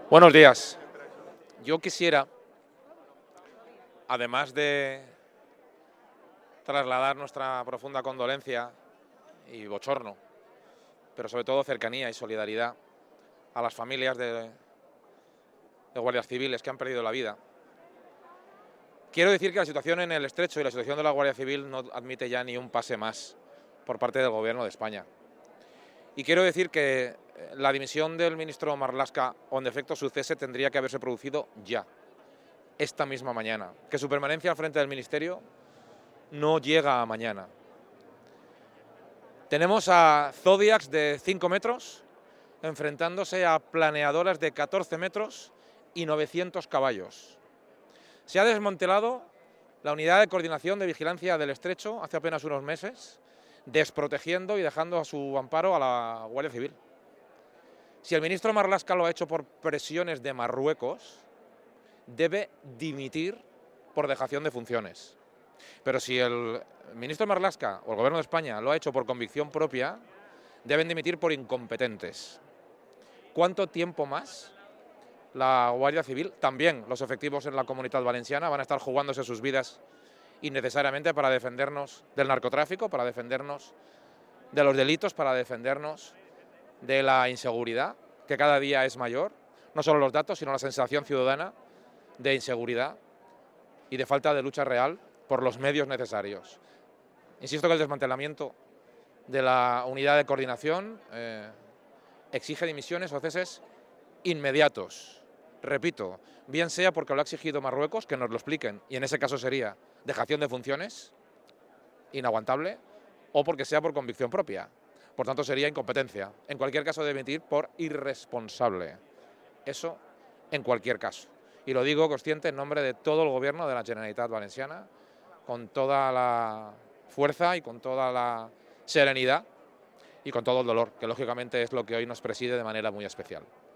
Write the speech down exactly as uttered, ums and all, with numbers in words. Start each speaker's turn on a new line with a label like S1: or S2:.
S1: Buenos días. Yo quisiera, además de trasladar nuestra profunda condolencia y bochorno, pero sobre todo cercanía y solidaridad a las familias de, de guardias civiles que han perdido la vida, quiero decir que la situación en el Estrecho y la situación de la Guardia Civil no admite ya ni un pase más por parte del Gobierno de España. Y quiero decir que la dimisión del ministro Marlaska, o en defecto su cese, tendría que haberse producido ya, esta misma mañana. Que su permanencia al frente del Ministerio no llega a mañana. Tenemos a Zodiacs de cinco metros enfrentándose a planeadoras de catorce metros y novecientos caballos. Se ha desmantelado la unidad de coordinación de vigilancia del Estrecho hace apenas unos meses, desprotegiendo y dejando a su amparo a la Guardia Civil. Si el ministro Marlaska lo ha hecho por presiones de Marruecos, debe dimitir por dejación de funciones. Pero si el ministro Marlaska o el Gobierno de España lo ha hecho por convicción propia, deben dimitir por incompetentes. ¿Cuánto tiempo más la Guardia Civil, también los efectivos en la Comunitat Valenciana, van a estar jugándose sus vidas innecesariamente para defendernos del narcotráfico, para defendernos de los delitos, para defendernos de la inseguridad, que cada día es mayor? No solo los datos, sino la sensación ciudadana de inseguridad y de falta de lucha real por los medios necesarios. Insisto que el desmantelamiento de la unidad de coordinación eh, exige dimisiones o ceses inmediatos. Repito, bien sea porque lo ha exigido Marruecos, que nos lo expliquen, y en ese caso sería dejación de funciones, inaguantable, o porque sea por convicción propia. Por tanto, sería incompetencia. En cualquier caso, debe dimitir por irresponsable. Eso en cualquier caso. Y lo digo consciente en nombre de todo el Gobierno de la Generalitat Valenciana, con toda la fuerza y con toda la serenidad y con todo el dolor, que lógicamente es lo que hoy nos preside de manera muy especial.